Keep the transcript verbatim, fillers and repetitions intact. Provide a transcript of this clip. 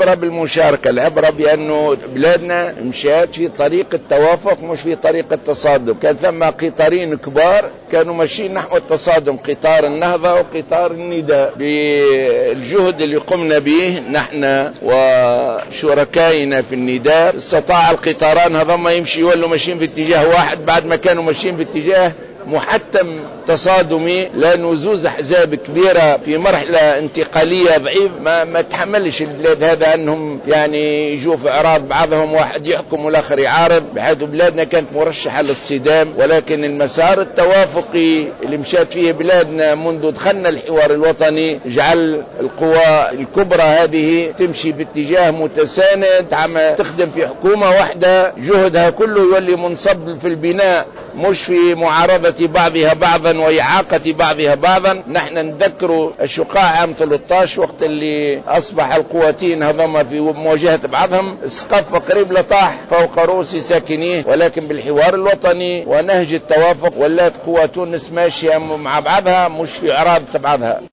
العبرة بالمشاركة، العبرة بأنه بلادنا مشات في طريق التوافق مش في طريق التصادم. كان ثم قطارين كبار كانوا ماشيين نحو التصادم، قطار النهضة وقطار النداء. بالجهد اللي قمنا به نحن وشركائنا في النداء استطاع القطاران هذما يمشي يولوا ماشيين في اتجاه واحد بعد ما كانوا ماشيين في اتجاه محتم تصادمي، لأنه زوز أحزاب كبيرة في مرحلة انتقالية ضعيف ما, ما تحملش البلاد هذا أنهم يعني يجوا في إعراض بعضهم، واحد يحكم والآخر يعارض، بحيث بلادنا كانت مرشحة للصدام. ولكن المسار التوافقي اللي مشات فيه بلادنا منذ دخلنا الحوار الوطني جعل القوى الكبرى هذه تمشي باتجاه متساند، تخدم في حكومة واحدة، جهدها كله يولي منصب في البناء مش في معارضة بعضها بعضا وإعاقة بعضها بعضا. نحن نذكر الشقاع عام ثلاثة عشر وقت اللي أصبح القوتين هذما في مواجهة بعضهم، السقف قريب لطاح فوق رؤوس ساكنيه، ولكن بالحوار الوطني ونهج التوافق ولات قوى تونس ماشية مع بعضها مش في إعراض بعضها.